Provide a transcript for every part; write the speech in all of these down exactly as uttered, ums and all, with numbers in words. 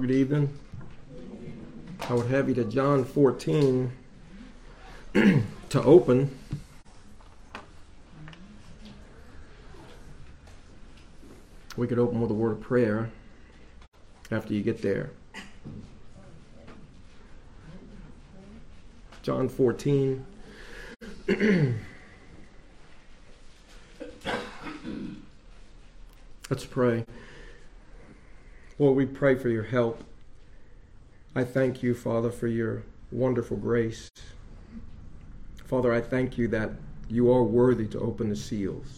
Good evening. I would have you to John fourteen to open. We could open with a word of prayer after you get there. John fourteen. Let's pray. Lord, we pray for your help. I thank you, Father, for your wonderful grace. Father, I thank you that you are worthy to open the seals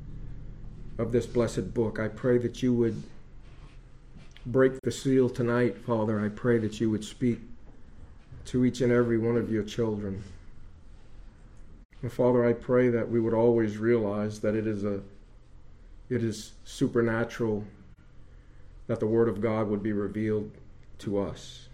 of this blessed book. I pray that you would break the seal tonight, Father. I pray that you would speak to each and every one of your children. And Father, I pray that we would always realize that it is a it is supernatural that the Word of God would be revealed to us.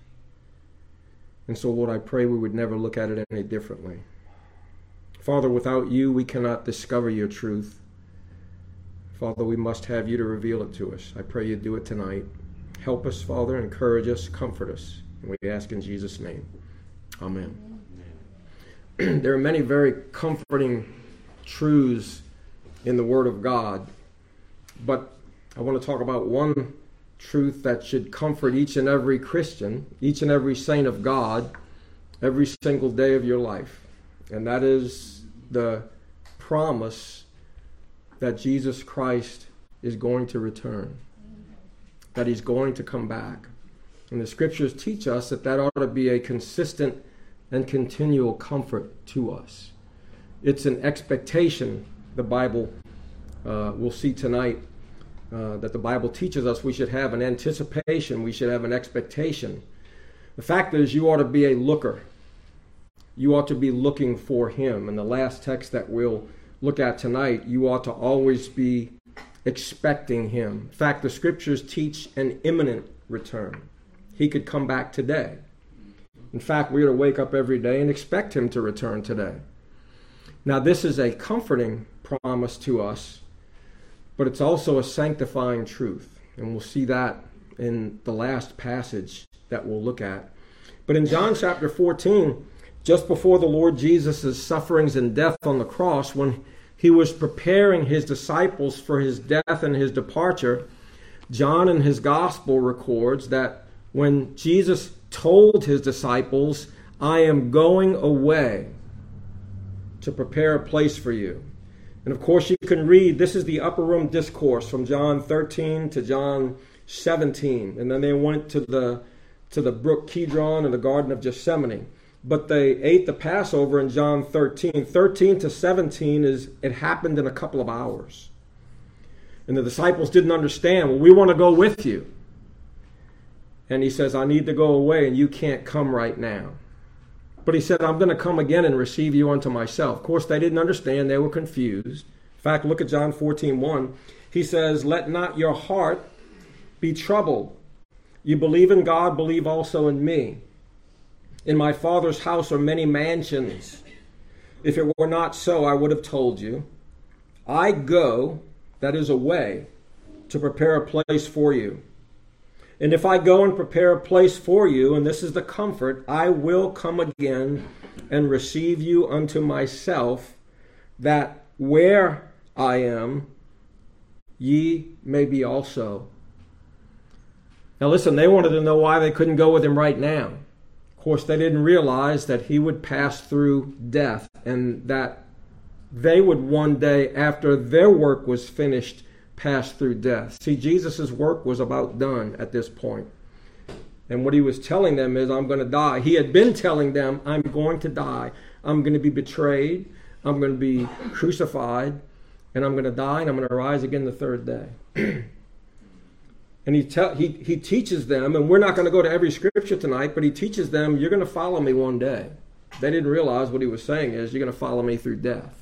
And so, Lord, I pray we would never look at it any differently. Father, without you, we cannot discover your truth. Father, we must have you to reveal it to us. I pray you do it tonight. Help us, Father, encourage us, comfort us. And we ask in Jesus' name. Amen. Amen. There are many very comforting truths in the Word of God, but I want to talk about one truth that should comfort each and every Christian, each and every saint of God, every single day of your life. And that is the promise that Jesus Christ is going to return, that he's going to come back. And the scriptures teach us that that ought to be a consistent and continual comfort to us. It's an expectation, the Bible uh, we'll see tonight, uh, that the Bible teaches us we should have an anticipation, we should have an expectation. The fact is, you ought to be a looker. You ought to be looking for him. And the last text that we'll look at tonight, you ought to always be expecting him. In fact, the scriptures teach an imminent return. He could come back today. In fact, we are to wake up every day and expect him to return today. Now, this is a comforting promise to us, but it's also a sanctifying truth. And we'll see that in the last passage that we'll look at. But in John chapter fourteen, just before the Lord Jesus' sufferings and death on the cross, when he was preparing his disciples for his death and his departure, John in his gospel records that when Jesus told his disciples, I am going away to prepare a place for you. And of course you can read, this is the upper room discourse from John thirteen to John seventeen. And then they went to the, to the brook Kidron and the Garden of Gethsemane. But they ate the Passover in John thirteen. thirteen to seventeen is, it happened in a couple of hours. And the disciples didn't understand. Well, we want to go with you. And he says, I need to go away and you can't come right now. But he said, I'm going to come again and receive you unto myself. Of course, they didn't understand. They were confused. In fact, look at John fourteen one. He says, let not your heart be troubled. You believe in God, believe also in me. In my Father's house are many mansions. If it were not so, I would have told you. I go, that is away, to prepare a place for you. And if I go and prepare a place for you, and this is the comfort, I will come again and receive you unto myself, that where I am, ye may be also. Now listen, they wanted to know why they couldn't go with him right now. Of course, they didn't realize that he would pass through death and that they would one day, after their work was finished, pass through death. See, Jesus' work was about done at this point. And what he was telling them is, I'm going to die. He had been telling them, I'm going to die. I'm going to be betrayed. I'm going to be crucified. And I'm going to die and I'm going to rise again the third day. And he, te- he, he teaches them, and we're not going to go to every scripture tonight, but he teaches them, you're going to follow me one day. They didn't realize what he was saying is, you're going to follow me through death.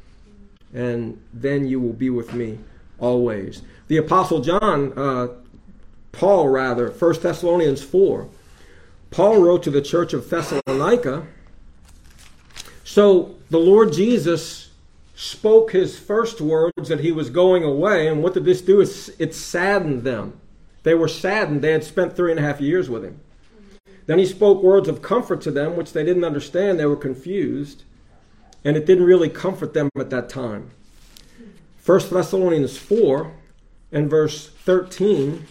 And then you will be with me always. The Apostle John, uh, Paul rather, First Thessalonians four, Paul wrote to the church of Thessalonica. So the Lord Jesus spoke his first words that he was going away, and what did this do? It saddened them. They were saddened. They had spent three and a half years with him. Then he spoke words of comfort to them, which they didn't understand. They were confused. And it didn't really comfort them at that time. First Thessalonians four and verse thirteen,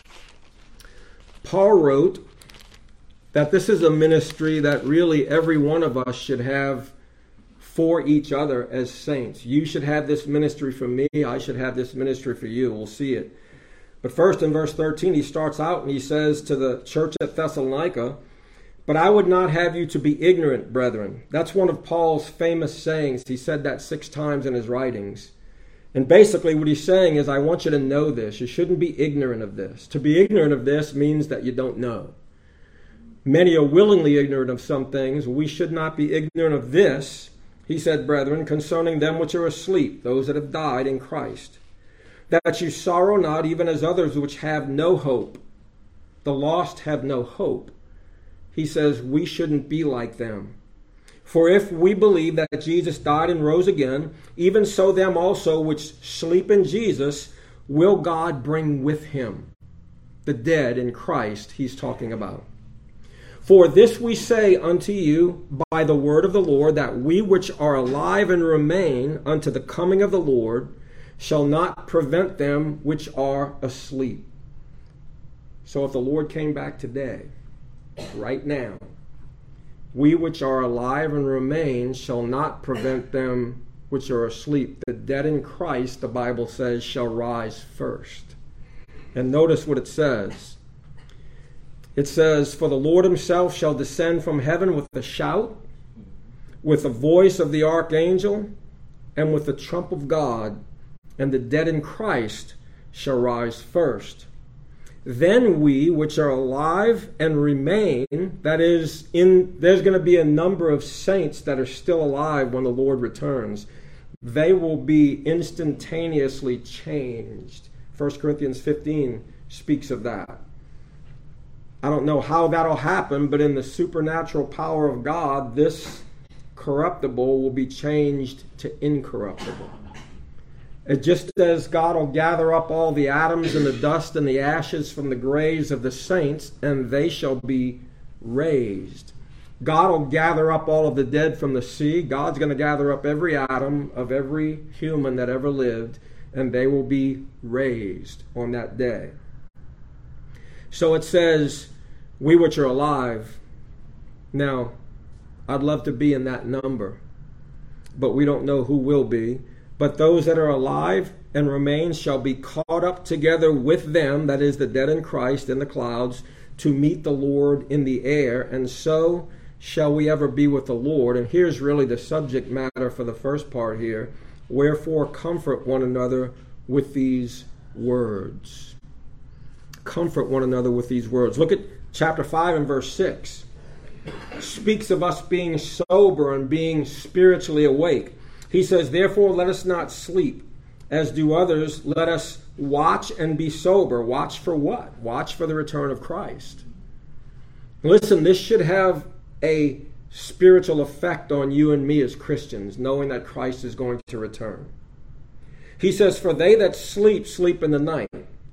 Paul wrote that this is a ministry that really every one of us should have for each other as saints. You should have this ministry for me. I should have this ministry for you. We'll see it. But first in verse thirteen, he starts out and he says to the church at Thessalonica, "But I would not have you to be ignorant, brethren." That's one of Paul's famous sayings. He said that six times in his writings. And basically what he's saying is, I want you to know this. You shouldn't be ignorant of this. To be ignorant of this means that you don't know. Many are willingly ignorant of some things. We should not be ignorant of this, he said, brethren, concerning them which are asleep, those that have died in Christ, that you sorrow not, even as others which have no hope. The lost have no hope. He says we shouldn't be like them. For if we believe that Jesus died and rose again, even so them also which sleep in Jesus will God bring with him. The dead in Christ he's talking about. For this we say unto you by the word of the Lord, that we which are alive and remain unto the coming of the Lord shall not prevent them which are asleep. So if the Lord came back today, right now, we which are alive and remain shall not prevent them which are asleep. The dead in Christ, the Bible says, shall rise first. And notice what it says. It says, for the Lord himself shall descend from heaven with a shout, with the voice of the archangel, and with the trump of God, and the dead in Christ shall rise first. Then we, which are alive and remain, that is, in there's going to be a number of saints that are still alive when the Lord returns. They will be instantaneously changed. First Corinthians fifteen speaks of that. I don't know how that'll happen, but in the supernatural power of God, this corruptible will be changed to incorruptible. It just as God will gather up all the atoms and the dust and the ashes from the graves of the saints, and they shall be raised. God will gather up all of the dead from the sea. God's going to gather up every atom of every human that ever lived, and they will be raised on that day. So it says, we which are alive. Now, I'd love to be in that number, but we don't know who will be. But those that are alive and remain shall be caught up together with them, that is the dead in Christ, in the clouds, to meet the Lord in the air, and so shall we ever be with the Lord. And here's really the subject matter for the first part here. Wherefore comfort one another with these words. Comfort one another with these words. Look at chapter five and verse six. Speaks of us being sober and being spiritually awake. He says, therefore let us not sleep, as do others. Let us watch and be sober. Watch for what? Watch for the return of Christ. Listen, this should have a spiritual effect on you and me as Christians, knowing that Christ is going to return. He says, for they that sleep, sleep in the night.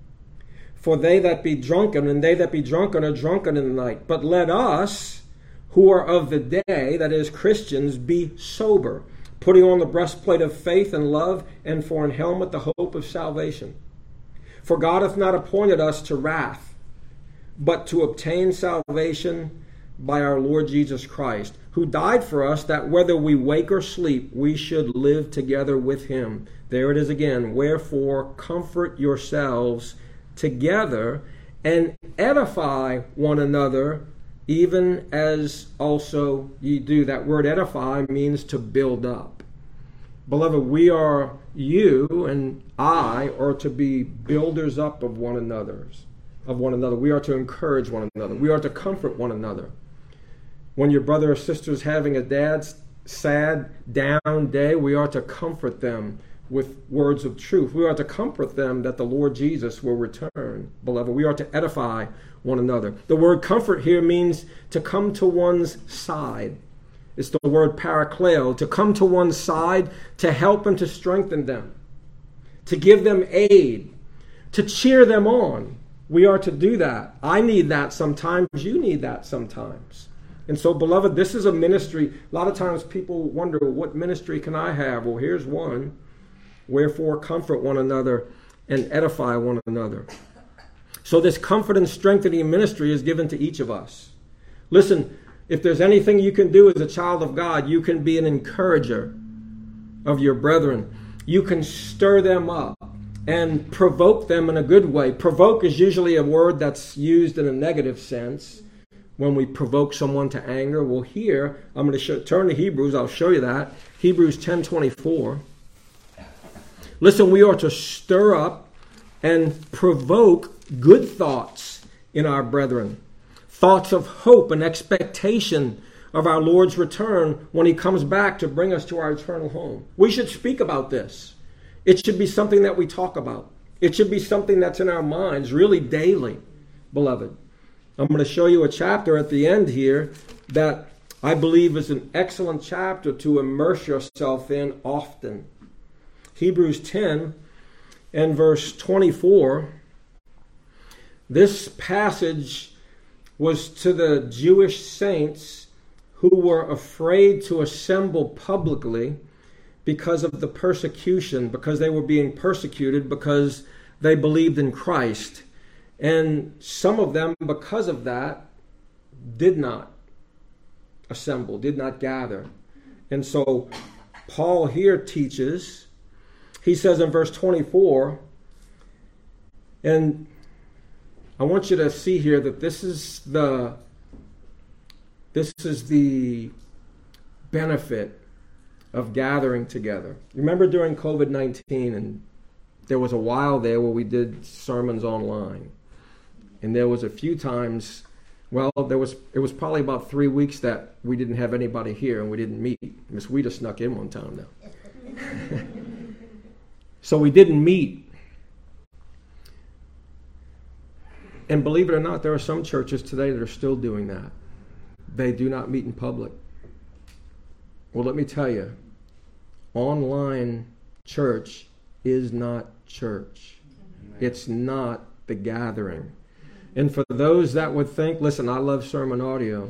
For they that be drunken, and they that be drunken are drunken in the night. But let us, who are of the day, that is Christians, be sober, putting on the breastplate of faith and love, and for an helmet the hope of salvation. For God hath not appointed us to wrath, but to obtain salvation by our Lord Jesus Christ, who died for us, that whether we wake or sleep, we should live together with him. There it is again. Wherefore comfort yourselves together and edify one another, even as also ye do. That word edify means to build up. Beloved, we are, you and I are to be builders up of one another's, of one another. We are to encourage one another. We are to comfort one another. When your brother or sister is having a dad's sad, down day, we are to comfort them with words of truth. We are to comfort them that the Lord Jesus will return. Beloved, we are to edify one another. The word comfort here means to come to one's side. It's the word parakleo, to come to one's side, to help and to strengthen them, to give them aid, to cheer them on. We are to do that. I need that sometimes. You need that sometimes. And so, beloved, this is a ministry. A lot of times people wonder, what ministry can I have? Well, here's one. Wherefore, comfort one another and edify one another. So this comfort and strengthening ministry is given to each of us. Listen, if there's anything you can do as a child of God, you can be an encourager of your brethren. You can stir them up and provoke them in a good way. Provoke is usually a word that's used in a negative sense when we provoke someone to anger. Well, here, I'm going to show, turn to Hebrews. I'll show you that. Hebrews ten twenty-four. Listen, we are to stir up and provoke good thoughts in our brethren. Thoughts of hope and expectation of our Lord's return when he comes back to bring us to our eternal home. We should speak about this. It should be something that we talk about. It should be something that's in our minds really daily, beloved. I'm going to show you a chapter at the end here that I believe is an excellent chapter to immerse yourself in often. Hebrews ten and verse twenty-four. This passage was to the Jewish saints who were afraid to assemble publicly because of the persecution, because they were being persecuted because they believed in Christ. And some of them, because of that, did not assemble, did not gather. And so Paul here teaches, he says in verse twenty-four, and I want you to see here that this is the this is the benefit of gathering together. Remember during covid nineteen, and there was a while there where we did sermons online. And there was a few times, well, there was it was probably about three weeks that we didn't have anybody here and we didn't meet. Miss Wheater snuck in one time now. So we didn't meet. And believe it or not, there are some churches today that are still doing that. They do not meet in public. Well, let me tell you, online church is not church. It's not the gathering. And for those that would think, listen, I love sermon audio,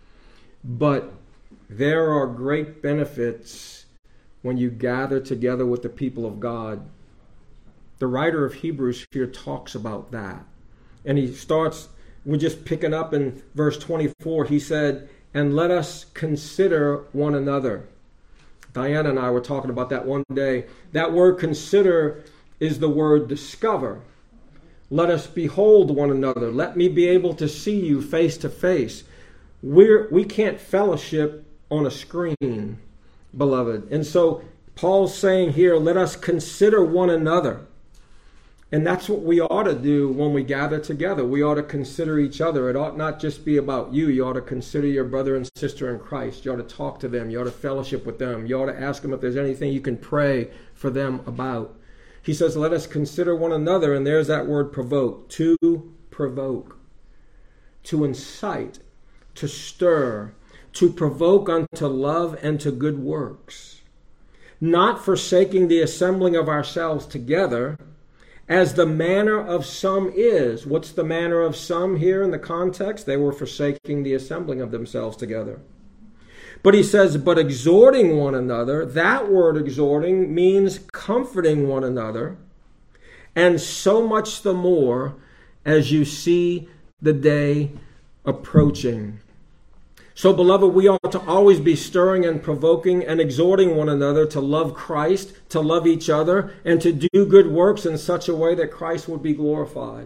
but there are great benefits when you gather together with the people of God. The writer of Hebrews here talks about that. And he starts, we're just picking up in verse twenty-four. He said, and let us consider one another. Diana and I were talking about that one day. That word consider is the word discover. Let us behold one another. Let me be able to see you face to face. We're, we can't fellowship on a screen, beloved. And so Paul's saying here, let us consider one another. And that's what we ought to do when we gather together. We ought to consider each other. It ought not just be about you. You ought to consider your brother and sister in Christ. You ought to talk to them. You ought to fellowship with them. You ought to ask them if there's anything you can pray for them about. He says, let us consider one another. And there's that word provoke. To provoke. To incite. To stir. To provoke unto love and to good works. Not forsaking the assembling of ourselves together, as the manner of some is. What's the manner of some here in the context? They were forsaking the assembling of themselves together. But he says, but exhorting one another, that word exhorting means comforting one another, and so much the more as you see the day approaching. So, beloved, we ought to always be stirring and provoking and exhorting one another to love Christ, to love each other, and to do good works in such a way that Christ would be glorified.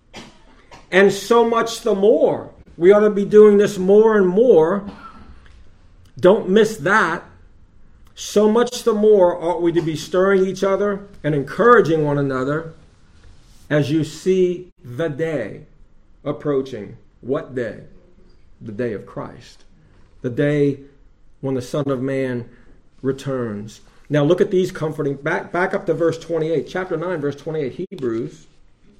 And so much the more. We ought to be doing this more and more. Don't miss that. So much the more ought we to be stirring each other and encouraging one another as you see the day approaching. What day? The day of Christ. The day when the Son of Man returns. Now look at these comforting. Back, back up to verse twenty-eight. Chapter nine, verse twenty-eight. Hebrews.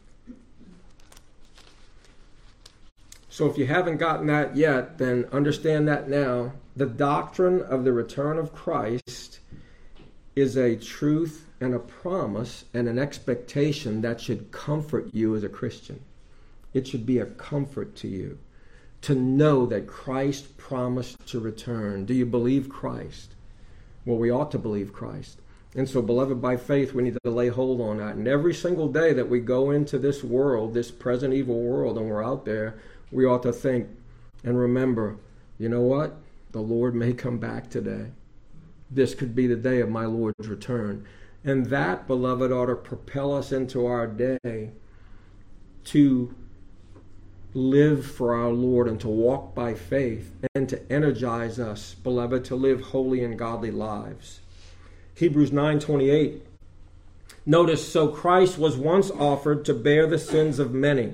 So if you haven't gotten that yet, then understand that now. The doctrine of the return of Christ is a truth and a promise and an expectation that should comfort you as a Christian. It should be a comfort to you to know that Christ promised to return. Do you believe Christ? Well, we ought to believe Christ. And so, beloved, by faith, we need to lay hold on that. And every single day that we go into this world, this present evil world, and we're out there, we ought to think and remember, you know what? The Lord may come back today. This could be the day of my Lord's return. And that, beloved, ought to propel us into our day to live for our Lord and to walk by faith and to energize us, beloved, to live holy and godly lives. Hebrews nine twenty-eight. Notice, so Christ was once offered to bear the sins of many.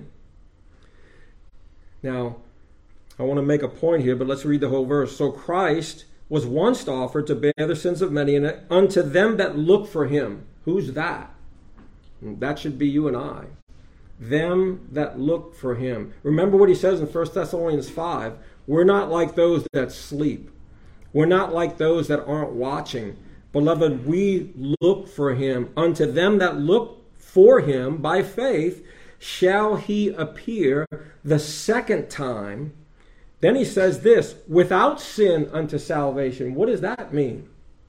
Now, I want to make a point here, but let's read the whole verse. So Christ was once offered to bear the sins of many, and unto them that look for him. Who's that? That should be you and I. Them that look for him. Remember what he says in First Thessalonians five. We're not like those that sleep. We're not like those that aren't watching. Beloved, we look for him. Unto them that look for him by faith shall he appear the second time. Then he says this, without sin unto salvation. What does that mean?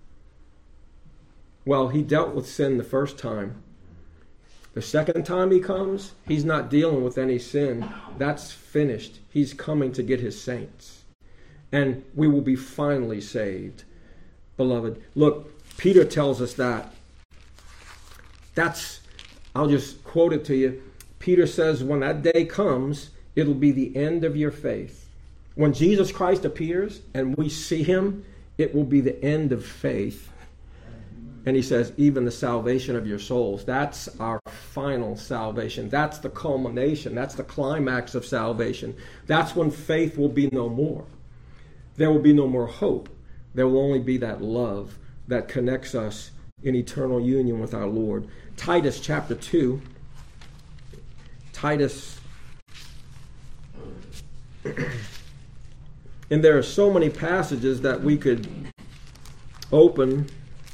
Well, he dealt with sin the first time. The second time he comes, he's not dealing with any sin. That's finished. He's coming to get his saints. And we will be finally saved. Beloved, look, Peter tells us that. That's, I'll just quote it to you. Peter says, when that day comes, it'll be the end of your faith. When Jesus Christ appears and we see him, it will be the end of faith. And he says, even the salvation of your souls. That's our final salvation. That's the culmination. That's the climax of salvation. That's when faith will be no more. There will be no more hope. There will only be that love that connects us in eternal union with our Lord. Titus chapter two. Titus. And there are so many passages that we could open.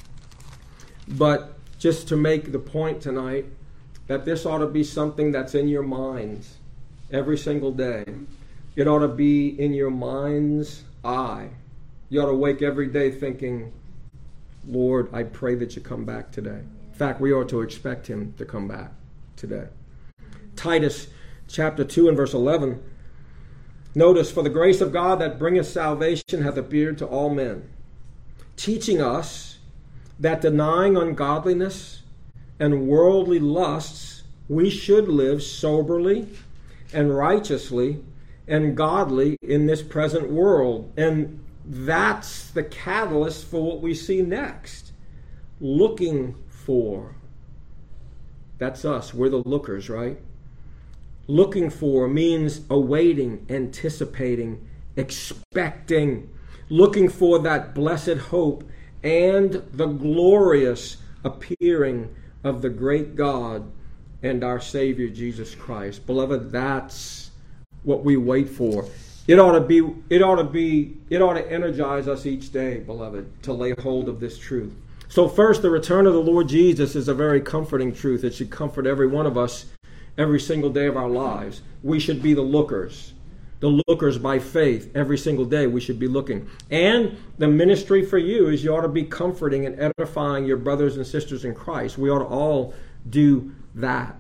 But just to make the point tonight, that this ought to be something that's in your minds every single day. It ought to be in your mind's eye. You ought to wake every day thinking, Lord, I pray that you come back today. In fact, we ought to expect him to come back today. Titus chapter two and verse eleven. Notice, for the grace of God that bringeth salvation hath appeared to all men, teaching us that denying ungodliness and worldly lusts, we should live soberly and righteously and godly in this present world. And that's the catalyst for what we see next. Looking for. That's us. We're the lookers, right? Looking for means awaiting, anticipating, expecting. Looking for that blessed hope and the glorious appearing of the great God and our Savior Jesus Christ. Beloved, that's what we wait for. It ought to be, it ought to be, it ought to energize us each day, beloved, to lay hold of this truth. So first, the return of the Lord Jesus is a very comforting truth. It should comfort every one of us every single day of our lives. We should be the lookers. The lookers by faith. Every single day we should be looking. And the ministry for you is you ought to be comforting and edifying your brothers and sisters in Christ. We ought to all do that.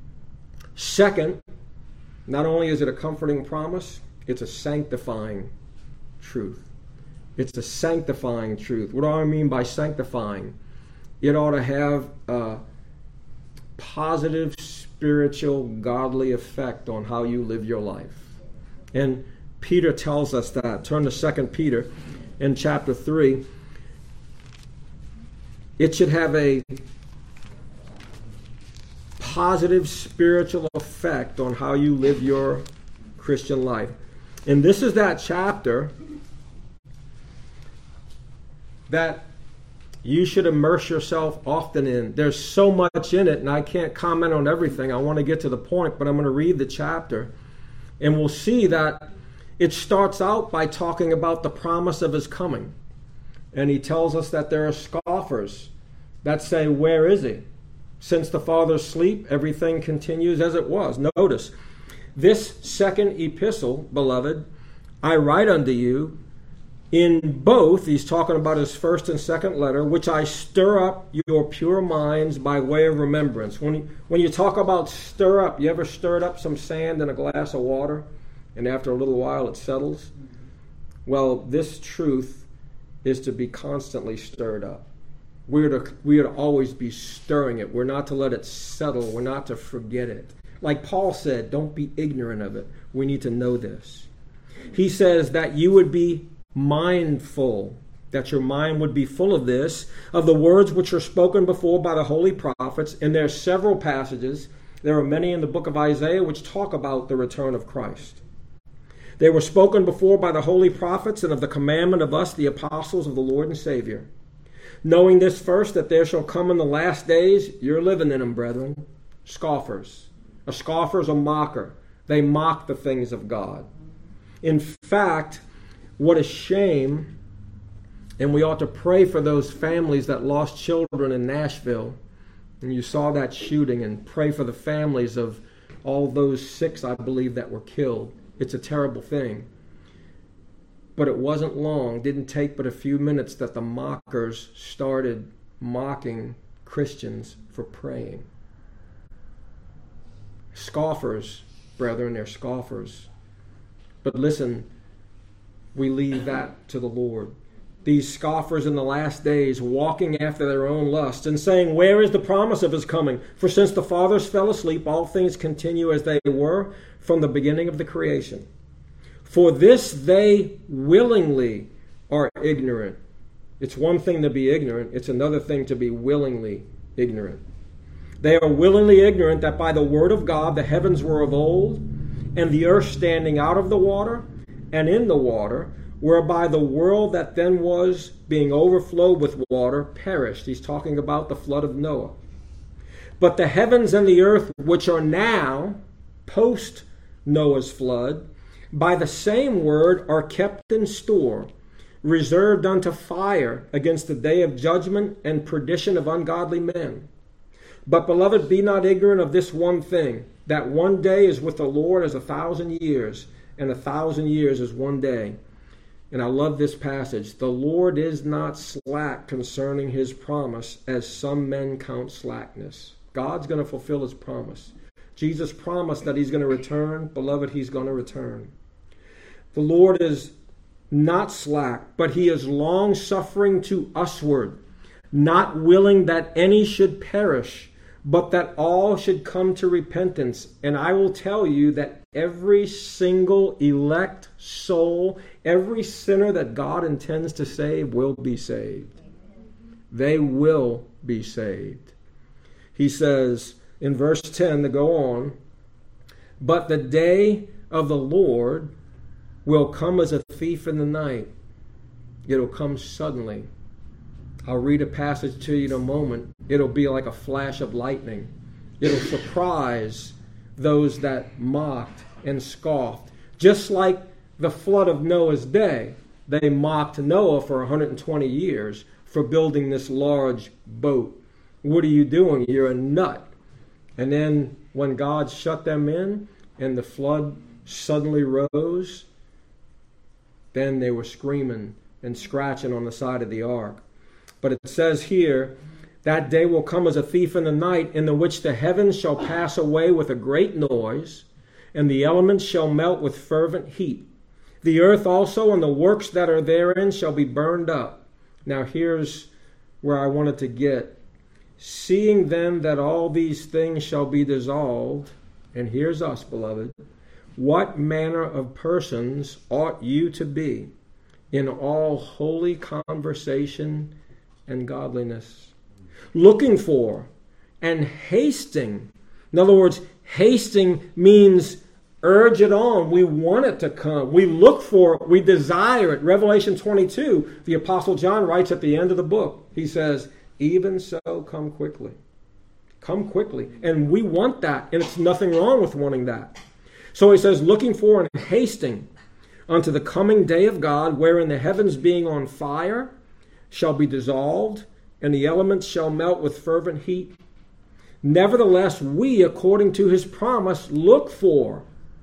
Second, not only is it a comforting promise, it's a sanctifying truth. It's a sanctifying truth. What do I mean by sanctifying? It ought to have a positive, spiritual, godly effect on how you live your life. And Peter tells us that. Turn to Second Peter in chapter three. It should have a positive spiritual effect on how you live your Christian life. And this is that chapter that you should immerse yourself often in. There's so much in it, and I can't comment on everything. I want to get to the point, but I'm going to read the chapter. And we'll see that it starts out by talking about the promise of his coming. And he tells us that there are scoffers that say, where is he? Since the fathers sleep, everything continues as it was. Notice, This second epistle, beloved, I write unto you in both, he's talking about his first and second letter, which I stir up your pure minds by way of remembrance. When you, when you talk about stir up, you ever stirred up some sand in a glass of water, and after a little while it settles? Well, this truth is to be constantly stirred up. We're to, we are to always be stirring it. We're not to let it settle. We're not to forget it. Like Paul said, don't be ignorant of it. We need to know this. He says that you would be mindful, that your mind would be full of this, of the words which are spoken before by the holy prophets. And there are several passages. There are many in the book of Isaiah which talk about the return of Christ. They were spoken before by the holy prophets, and of the commandment of us, the apostles of the Lord and Savior. Knowing this first, that there shall come in the last days, you're living in them, brethren, scoffers. A scoffer is a mocker. They mock the things of God. In fact, what a shame, and we ought to pray for those families that lost children in Nashville. And you saw that shooting, and pray for the families of all those six, I believe, that were killed. It's a terrible thing. But it wasn't long, didn't take but a few minutes, that the mockers started mocking Christians for praying. Scoffers, brethren, they're scoffers. But listen, we leave that to the Lord. These scoffers in the last days, walking after their own lusts, and saying, where is the promise of his coming? For since the fathers fell asleep, all things continue as they were from the beginning of the creation. For this they willingly are ignorant. It's one thing to be ignorant. It's another thing to be willingly ignorant. They are willingly ignorant that by the word of God the heavens were of old, and the earth standing out of the water and in the water, whereby the world that then was, being overflowed with water, perished. He's talking about the flood of Noah. But the heavens and the earth, which are now post Noah's flood, by the same word are kept in store, reserved unto fire against the day of judgment and perdition of ungodly men. But, beloved, be not ignorant of this one thing, that one day is with the Lord as a thousand years, and a thousand years is one day. And I love this passage. The Lord is not slack concerning his promise, as some men count slackness. God's going to fulfill his promise. Jesus promised that he's going to return. Beloved, he's going to return. The Lord is not slack, but he is long-suffering to usward, not willing that any should perish, but that all should come to repentance. And I will tell you that every single elect soul, every sinner that God intends to save will be saved. They will be saved. He says in verse ten to go on, but the day of the Lord will come as a thief in the night. It'll come suddenly. I'll read a passage to you in a moment. It'll be like a flash of lightning. It'll surprise those that mocked and scoffed. Just like the flood of Noah's day, they mocked Noah for one hundred twenty years for building this large boat. What are you doing? You're a nut. And then when God shut them in and the flood suddenly rose, then they were screaming and scratching on the side of the ark. But it says here, that day will come as a thief in the night, in the which the heavens shall pass away with a great noise, and the elements shall melt with fervent heat. The earth also and the works that are therein shall be burned up. Now here's where I wanted to get. Seeing then that all these things shall be dissolved, and here's us, beloved, what manner of persons ought you to be in all holy conversation and godliness, looking for and hasting. In other words, hasting means urge it on. We want it to come. We look for it. We desire it. Revelation twenty-two, the Apostle John writes at the end of the book, he says, even so, come quickly. Come quickly. And we want that, and it's nothing wrong with wanting that. So he says, looking for and hasting unto the coming day of God, wherein the heavens being on fire shall be dissolved, and the elements shall melt with fervent heat. Nevertheless, we, according to his promise, look for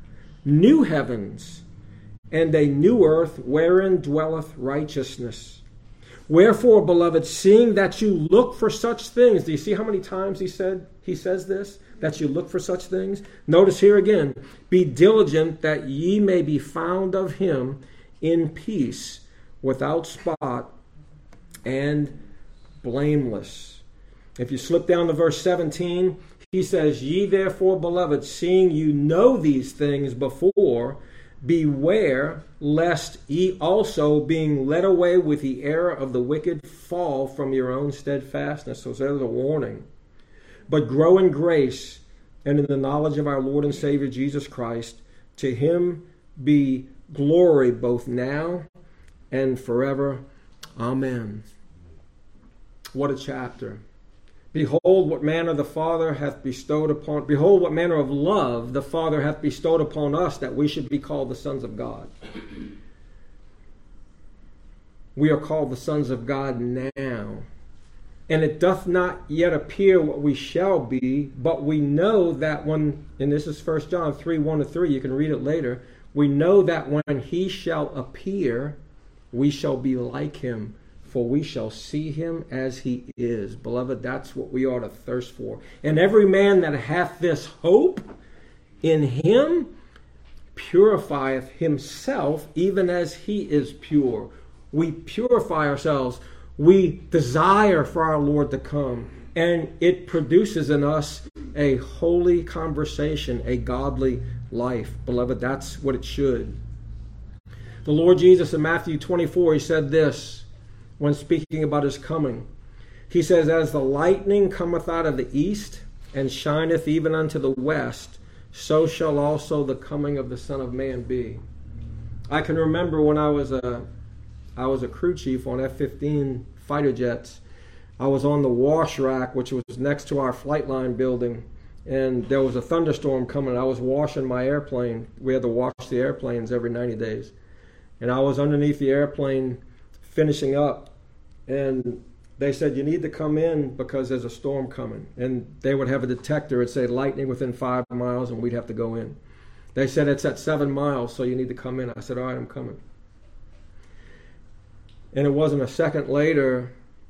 new heavens and a new earth wherein dwelleth righteousness. Wherefore, beloved, seeing that you look for such things, do you see how many times he said he says this? That you look for such things? Notice here again, be diligent that ye may be found of him in peace, without spot, and blameless. If you slip down to verse seventeen, he says, ye therefore, beloved, seeing you know these things before, beware lest ye also, being led away with the error of the wicked, fall from your own steadfastness. So there's a warning. But grow in grace and in the knowledge of our Lord and Savior Jesus Christ. To him be glory both now and forever. Amen. What a chapter. Behold what manner the Father hath bestowed upon, behold what manner of love the Father hath bestowed upon us, that we should be called the sons of God. We are called the sons of God now. And it doth not yet appear what we shall be, but we know that when, and this is First John three, one to three, you can read it later, we know that when he shall appear, we shall be like him, for we shall see him as he is. Beloved, that's what we ought to thirst for. And every man that hath this hope in him purifieth himself, even as he is pure. We purify ourselves. We desire for our Lord to come. And it produces in us a holy conversation, a godly life. Beloved, that's what it should. The Lord Jesus in Matthew twenty-four, he said this when speaking about his coming. He says, as the lightning cometh out of the east and shineth even unto the west, so shall also the coming of the Son of Man be. I can remember when I was a, I was a crew chief on F fifteen fighter jets. I was on the wash rack, which was next to our flight line building, and there was a thunderstorm coming. I was washing my airplane. We had to wash the airplanes every ninety days. And I was underneath the airplane finishing up, and they said, you need to come in because there's a storm coming. And they would have a detector. It'd say lightning within five miles, and we'd have to go in. They said, it's at seven miles, so you need to come in. I said, all right, I'm coming. And it wasn't a second later,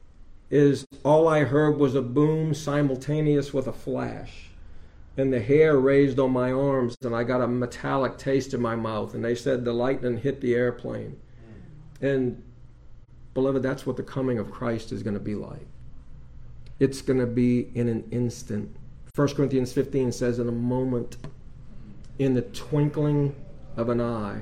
is all I heard was a boom simultaneous with a flash. And the hair raised on my arms, and I got a metallic taste in my mouth. And they said the lightning hit the airplane. And beloved, that's what the coming of Christ is going to be like. It's going to be in an instant. First Corinthians fifteen says, in a moment, in the twinkling of an eye.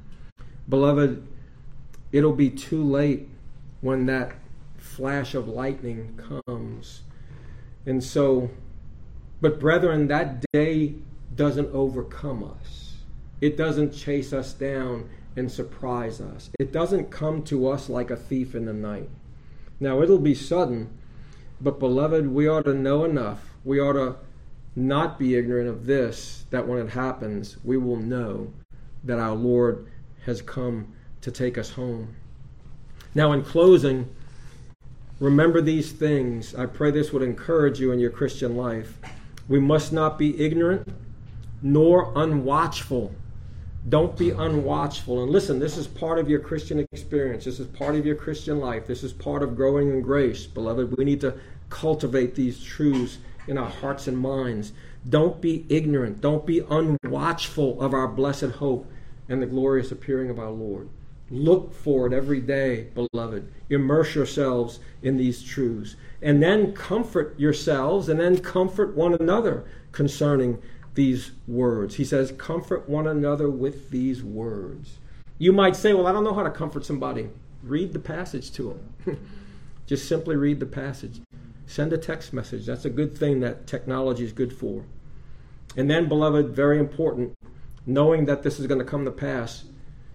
Beloved, it'll be too late when that flash of lightning comes. And so, but brethren, that day doesn't overcome us. It doesn't chase us down and surprise us. It doesn't come to us like a thief in the night. Now, it'll be sudden, but beloved, we ought to know enough. We ought to not be ignorant of this, that when it happens, we will know that our Lord has come to take us home. Now, in closing, remember these things. I pray this would encourage you in your Christian life. We must not be ignorant nor unwatchful. Don't be unwatchful. And listen, this is part of your Christian experience. This is part of your Christian life. This is part of growing in grace, beloved. We need to cultivate these truths in our hearts and minds. Don't be ignorant. Don't be unwatchful of our blessed hope and the glorious appearing of our Lord. Look for it every day, beloved. Immerse yourselves in these truths. And then comfort yourselves and then comfort one another concerning these words. He says, comfort one another with these words. You might say, well, I don't know how to comfort somebody. Read the passage to them. Just simply read the passage. Send a text message. That's a good thing that technology is good for. And then, beloved, very important, knowing that this is going to come to pass,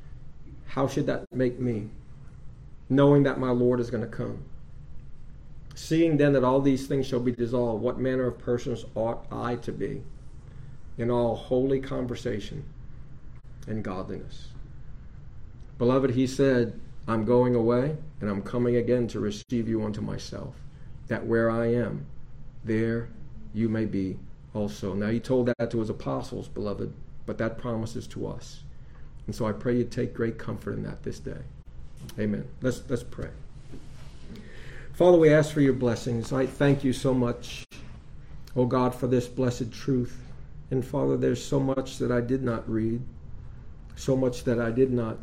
how should that make me? Knowing that my Lord is going to come. Seeing then that all these things shall be dissolved, what manner of persons ought I to be in all holy conversation and godliness? Beloved, he said, I'm going away and I'm coming again to receive you unto myself, that where I am, there you may be also. Now he told that to his apostles, beloved, but that promise is to us. And so I pray you take great comfort in that this day. Amen. Let's, let's pray. Father, we ask for your blessings. I thank you so much, oh God, for this blessed truth. And Father, there's so much that I did not read, so much that I did not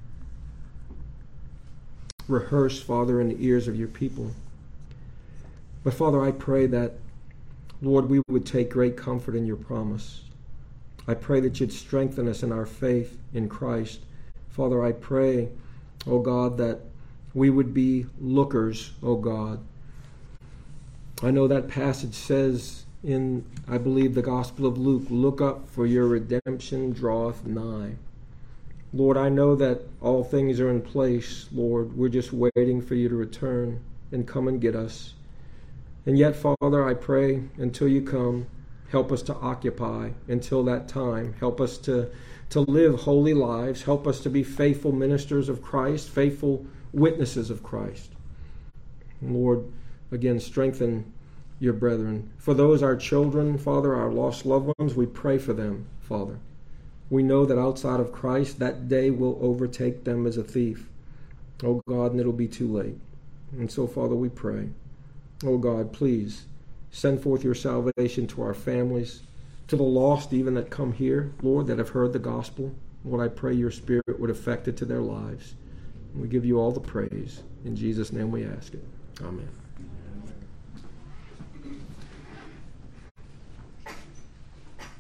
rehearse, Father, in the ears of your people. But Father, I pray that, Lord, we would take great comfort in your promise. I pray that you'd strengthen us in our faith in Christ. Father, I pray, oh God, that we would be lookers, oh God. I know that passage says in, I believe, the Gospel of Luke, look up, for your redemption draweth nigh. Lord, I know that all things are in place, Lord. We're just waiting for you to return and come and get us. And yet, Father, I pray until you come, help us to occupy until that time. Help us to, to live holy lives. Help us to be faithful ministers of Christ, faithful witnesses of Christ. And Lord, again, strengthen your brethren. For those, our children, Father, our lost loved ones, we pray for them, Father. We know that outside of Christ, that day will overtake them as a thief. Oh God, and it'll be too late. And so, Father, we pray. Oh God, please send forth your salvation to our families, to the lost even that come here, Lord, that have heard the gospel. Lord, I pray your Spirit would affect it to their lives. And we give you all the praise. In Jesus' name we ask it. Amen.